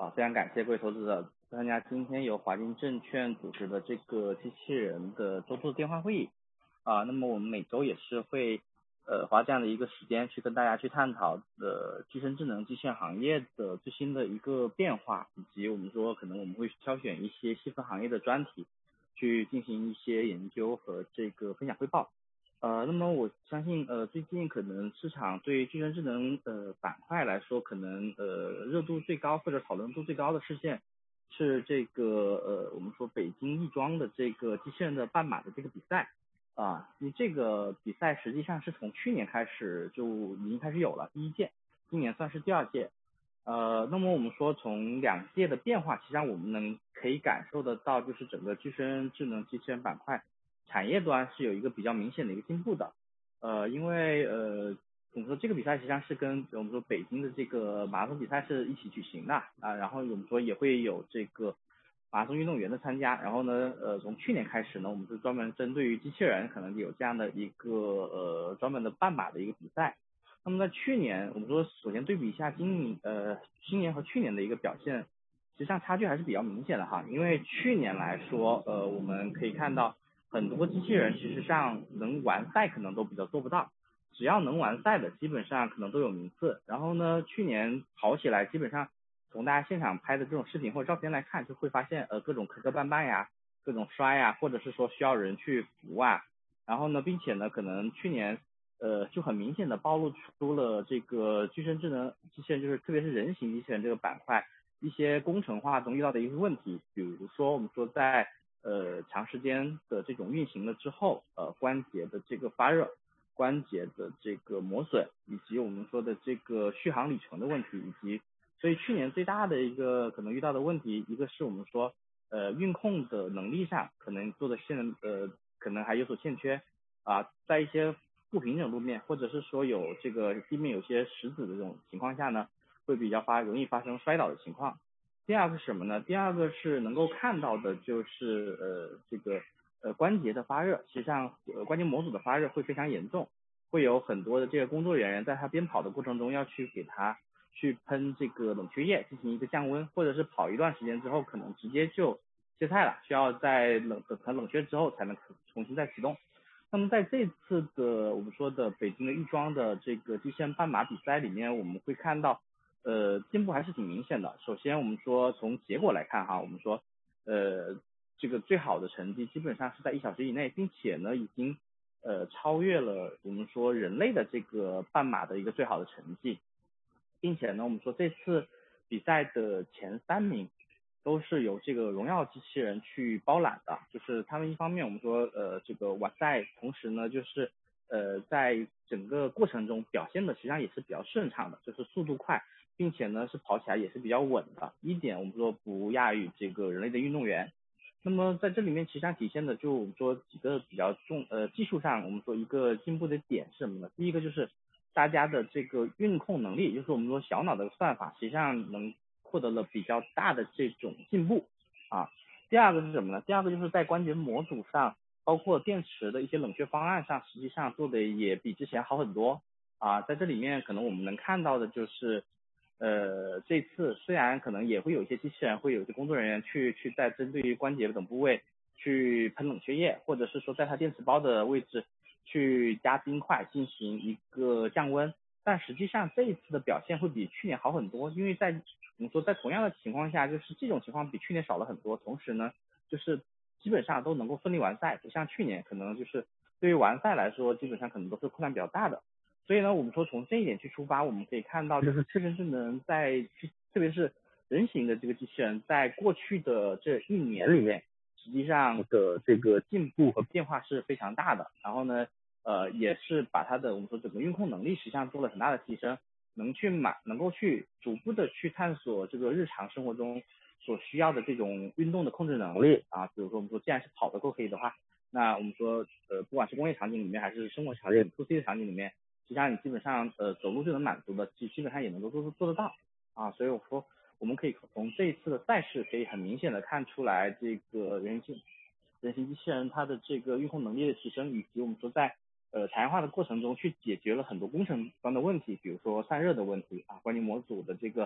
非常感谢各位投资者参加今天由华金证券组织的这个机器人的周度电话会议。那么我们每周也是会花这样的一个时间去跟大家去探讨具身智能机器人行业的最新的一个变化，以及我们说可能我们会挑选一些细分行业的专题去进行一些研究和这个分享汇报。那么我相信最近可能市场对具身智能板块来说，可能热度最高或者讨论度最高的事件是这个我们说北京亦庄的这个机器人的半马的这个比赛。因为这个比赛实际上是从去年开始就已经开始有了第一届，今年算是第二届。那么我们说从两届的变化，实际上我们可以感受得到，就是整个具身智能机器人板块产业端是有一个比较明显的一个进步的。因为我们说这个比赛实际上是跟我们说北京的这个马拉松比赛是一起举行的然后我们说也会有这个马拉松运动员的参加。然后呢从去年开始呢，我们是专门针对于机器人可能有这样的一个专门的半马的一个比赛。那么在去年我们说首先对比一下今年和去年的一个表现，实际上差距还是比较明显的哈。因为去年来说我们可以看到很多机器人其实上能完赛可能都比较做不到，只要能完赛的基本上可能都有名次。然后呢去年跑起来基本上从大家现场拍的这种视频或者照片来看，就会发现各种磕磕绊绊呀，各种摔呀，或者是说需要人去扶然后呢并且呢可能去年就很明显的暴露出了这个具身智能机器人，就是特别是人形机器人这个板块一些工程化中遇到的一个问题。比如说我们说在长时间的这种运行了之后关节的这个发热，关节的这个磨损，以及我们说的这个续航里程的问题，以及所以去年最大的一个可能遇到的问题，一个是我们说运控的能力上可能做的可能还有所欠缺在一些不平整路面，或者是说有这个地面有些石子的这种情况下呢，会比较容易发生摔倒的情况。第二个是什么呢？第二个是能够看到的就是这个关节的发热，实际上关节模组的发热会非常严重，会有很多的这个工作人员在他边跑的过程中要去给他去喷这个冷却液进行一个降温，或者是跑一段时间之后可能直接就歇菜了，需要在等它冷却之后才能重新再启动。那么在这次的我们说的北京的亦庄的这个机器人半马比赛里面，我们会看到进步还是挺明显的。首先我们说从结果来看哈，我们说这个最好的成绩基本上是在1小时以内，并且呢已经超越了我们说人类的这个半马的一个最好的成绩，并且呢我们说这次比赛的前3名都是由这个荣耀机器人去包揽的，就是他们一方面我们说这个完赛，同时呢就是在整个过程中表现的实际上也是比较顺畅的，就是速度快，并且呢是跑起来也是比较稳的，一点我们说不亚于这个人类的运动员。那么在这里面实际上体现的就我们说几个比较技术上我们说一个进步的点是什么呢？第一个就是大家的这个运控能力，就是我们说小脑的算法实际上能获得了比较大的这种进步第二个是什么呢？第二个就是在关节模组上，包括电池的一些冷却方案上，实际上做的也比之前好很多在这里面可能我们能看到的就是这次虽然可能也会有一些机器人，会有一些工作人员去在针对于关节等部位去喷冷却液，或者是说在它电池包的位置去加冰块进行一个降温，但实际上这一次的表现会比去年好很多。因为我们说在同样的情况下，就是这种情况比去年少了很多，同时呢就是基本上都能够顺利完赛，不像去年可能就是对于完赛来说基本上可能都是困难比较大的。所以呢我们说从这一点去出发，我们可以看到就是确实是能特别是人形的这个机器人在过去的这1年里面，实际上的这个进步和变化是非常大的。然后呢也是把它的我们说整个运控能力实际上做了很大的提升，能够去逐步的去探索这个日常生活中所需要的这种运动的控制能力比如说我们说既然是跑得够可以的话，那我们说不管是工业场景里面还是生活场景 2C 的场景里面，实际上你基本上走路就能满足的，基本上也能够做得到所以我说我们可以从这一次的赛事可以很明显的看出来这个人形机器人它的这个运控能力的提升，以及我们说在产业化的过程中去解决了很多工程端的问题，比如说散热的问题关节模组的这个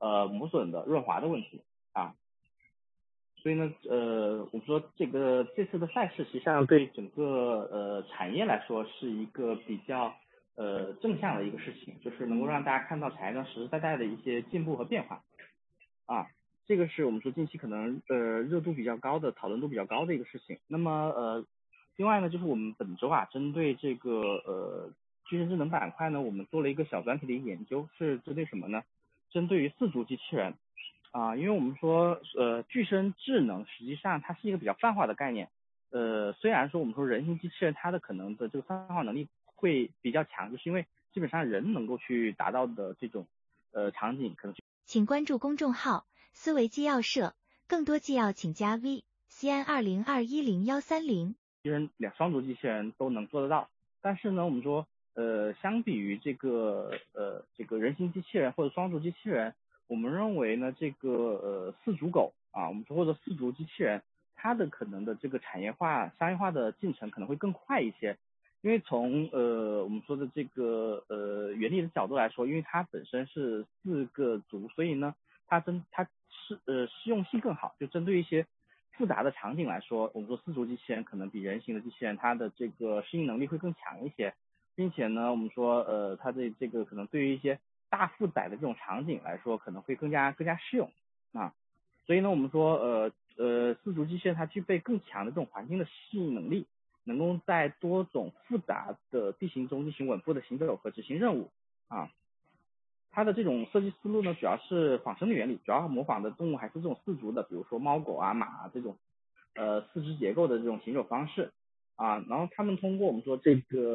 磨损的润滑的问题啊。所以呢，我们说这次的赛事实际上对整个产业来说是一个比较正向的一个事情，就是能够让大家看到产业上实实在在的一些进步和变化啊。这个是我们说近期可能热度比较高的、讨论度比较高的一个事情。那么另外呢，就是我们本周啊，针对这个机器人智能板块呢，我们做了一个小专题的一个研究，是针对什么呢？针对于四足机器人。因为我们说，具身智能实际上它是一个比较泛化的概念。虽然说我们说人形机器人它的可能的这个泛化能力会比较强，就是因为基本上人能够去达到的这种场景可能。 请关注公众号思维纪要社，更多纪要请加 VCN20210130。 双足机器人都能做得到，但是呢，我们说，相比于这个人形机器人或者双足机器人，我们认为呢，这个四足狗啊，我们说或者四足机器人，它的可能的这个产业化、商业化的进程可能会更快一些，因为从我们说的这个原理的角度来说，因为它本身是四个足，所以呢，它适用性更好，就针对一些复杂的场景来说，我们说四足机器人可能比人形的机器人它的这个适应能力会更强一些，并且呢，我们说它的这个可能对于一些大负载的这种场景来说，可能会更加适用啊。所以呢，我们说四足机器人它具备更强的这种环境的适应能力，能够在多种复杂的地形中进行稳步的行走和执行任务啊。它的这种设计思路呢，主要是仿生的原理，主要模仿的动物还是这种四足的，比如说猫狗啊、马啊这种四肢结构的这种行走方式啊。然后他们通过我们说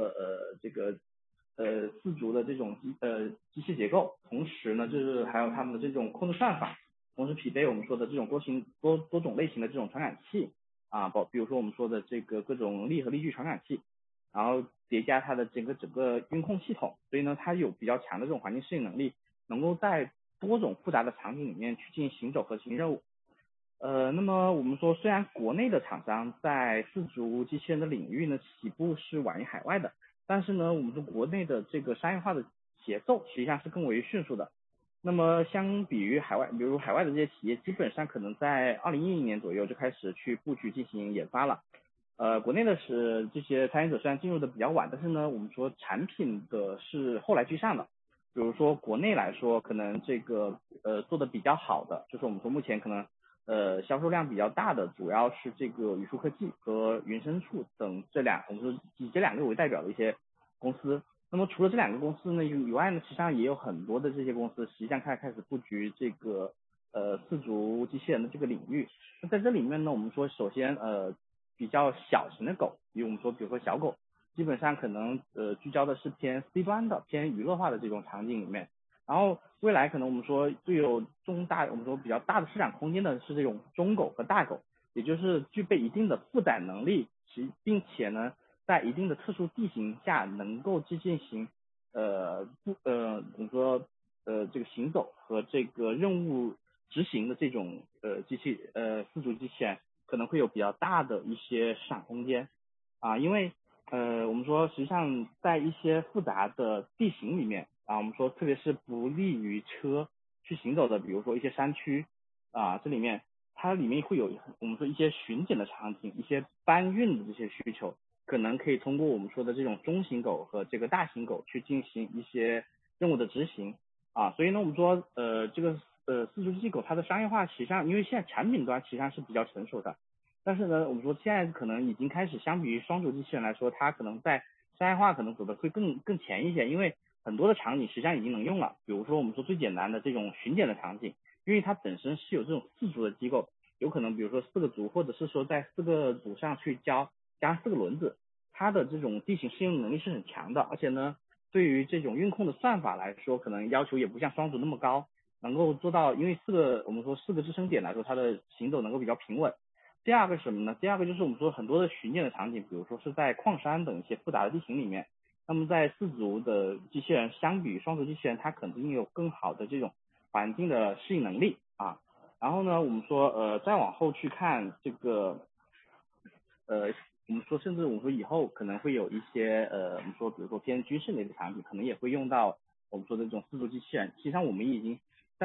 四足的这种机械结构，同时呢就是还有他们的这种控制算法，同时匹配我们说的这种多种类型的这种传感器啊，比如说我们说的这个各种力和力矩传感器，然后叠加它的整个运控系统，所以呢它有比较强的这种环境适应能力，能够在多种复杂的场景里面去进行行走和执行任务。那么我们说，虽然国内的厂商在四足机器人的领域呢起步是晚于海外的，但是呢，我们说国内的这个商业化的节奏实际上是更为迅速的。那么相比于海外，比如海外的这些企业，基本上可能在2010年左右就开始去布局进行研发了。国内的这些参与者虽然进入的比较晚，但是呢，我们说产品的是后来居上的。比如说国内来说，可能这个做的比较好的，就是我们说目前可能销售量比较大的，主要是这个宇树科技和云深处等我们说以这两个为代表的一些公司。那么除了这两个公司呢以外呢，实际上也有很多的这些公司实际上开始布局这个四足机器人的这个领域。那在这里面呢，我们说首先比较小型的狗，比如说小狗，基本上可能聚焦的是偏 C 端的、偏娱乐化的这种场景里面。然后未来可能我们说具有我们说比较大的市场空间的是这种中狗和大狗，也就是具备一定的负载能力，并且呢在一定的特殊地形下能够去进行我们说这个行走和这个任务执行的这种四足机器人，可能会有比较大的一些市场空间啊。因为我们说实际上在一些复杂的地形里面啊，我们说特别是不利于车去行走的，比如说一些山区啊，这里面它里面会有我们说一些巡检的场景，一些搬运的这些需求，可能可以通过我们说的这种中型狗和这个大型狗去进行一些任务的执行啊。所以呢，我们说这个四足机狗它的商业化实际上，因为现在产品端实际上是比较成熟的，但是呢，我们说现在可能已经开始相比于双足机器人来说，它可能在商业化可能走的会更前一些，因为很多的场景实际上已经能用了。比如说我们说最简单的这种巡检的场景，因为它本身是有这种四足的机构，有可能比如说四个足，或者是说在四个足上去加上四个轮子，它的这种地形适应能力是很强的，而且呢，对于这种运控的算法来说，可能要求也不像双足那么高，能够做到，因为我们说四个支撑点来说，它的行走能够比较平稳。第二个是什么呢？第二个就是我们说很多的巡检的场景，比如说是在矿山等一些复杂的地形里面，那么在四足的机器人相比于双足机器人，它肯定有更好的这种环境的适应能力啊。然后呢，我们说再往后去看这个我们说甚至我们说以后可能会有一些我们说比如说偏军事类的产品，可能也会用到我们说的这种四足机器人。实际上我们已经在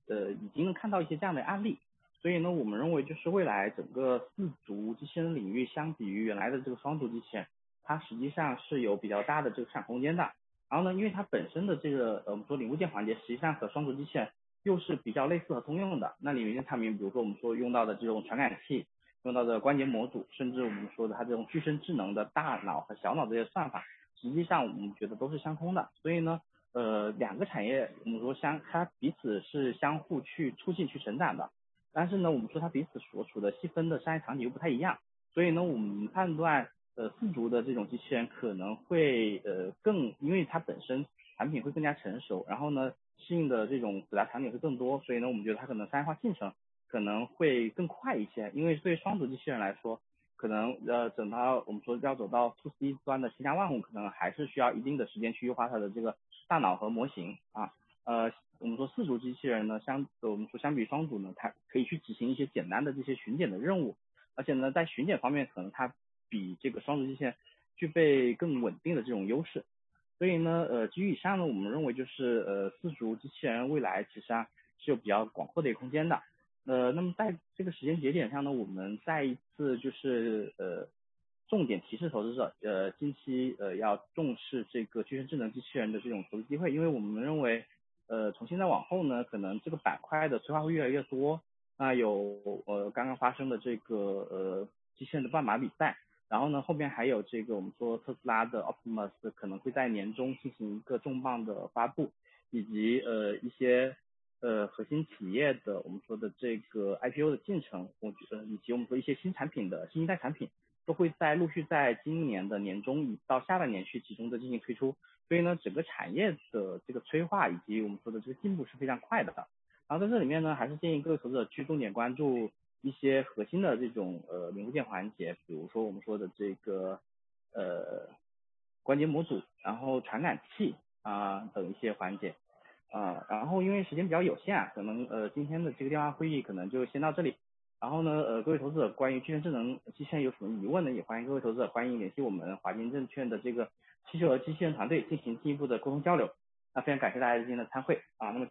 已经能看到一些这样的案例。所以呢，我们认为就是未来整个四足机器人领域相比于原来的这个双足机器人，它实际上是有比较大的这个市场空间的。然后呢，因为它本身的这个我们说零部件环节，实际上和双足机器人又是比较类似和通用的。那里面产品，比如说我们说用到的这种传感器，用到的关节模组，甚至我们说的它这种具身智能的大脑和小脑这些算法，实际上我们觉得都是相通的。所以呢，两个产业我们说它彼此是相互去促进去成长的。但是呢，我们说它彼此所处的细分的商业场景又不太一样，所以呢，我们判断四足的这种机器人可能会因为它本身产品会更加成熟，然后呢适应的这种复杂场景会更多，所以呢，我们觉得它可能商业化进程可能会更快一些。因为对双足机器人来说，可能等到我们说要走到 to C 端的千家万户，可能还是需要一定的时间去优化它的这个大脑和模型啊。我们说四足机器人呢，我们说相比于双足呢，它可以去执行一些简单的这些巡检的任务，而且呢，在巡检方面，可能它比这个双足机器人具备更稳定的这种优势。所以呢，基于以上呢，我们认为就是四足机器人未来其实上是有比较广阔的一个空间的。那么在这个时间节点上呢，我们再一次就是重点提示投资者，近期要重视这个具身智能机器人的这种投资机会，因为我们认为从现在往后呢，可能这个板块的催化会越来越多。那有刚刚发生的这个机器人的半马比赛，然后呢后边还有这个我们说特斯拉的 Optimus 可能会在年中进行一个重磅的发布，以及一些核心企业的我们说的这个 IPO 的进程，以及我们说一些新产品的新一代产品，都会陆续在今年的年中到下半年去集中的进行推出。所以呢，整个产业的这个催化以及我们说的这个进步是非常快的。然后在这里面呢，还是建议各位投资者去重点关注一些核心的这种零部件环节，比如说我们说的这个关节模组，然后传感器等一些环节。然后因为时间比较有限可能今天的这个电话会议可能就先到这里。然后呢，各位投资者关于具身智能机器人有什么疑问呢？也欢迎各位投资者联系我们华金证券的这个汽车和机器人团队进行进一步的沟通交流。那非常感谢大家今天的参会那么